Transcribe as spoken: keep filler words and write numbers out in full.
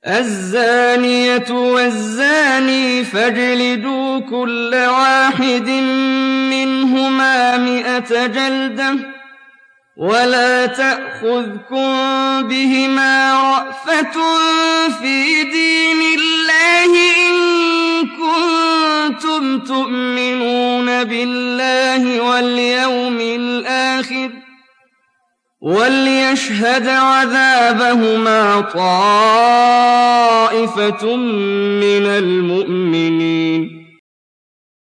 الزانية والزاني فاجلدوا كل واحد منهما مئة جلدة ولا تأخذكم بهما رأفة في دين الله إن كنتم تؤمنون بالله واليوم الآخر وليشهد عذابهما طائفة من المؤمنين.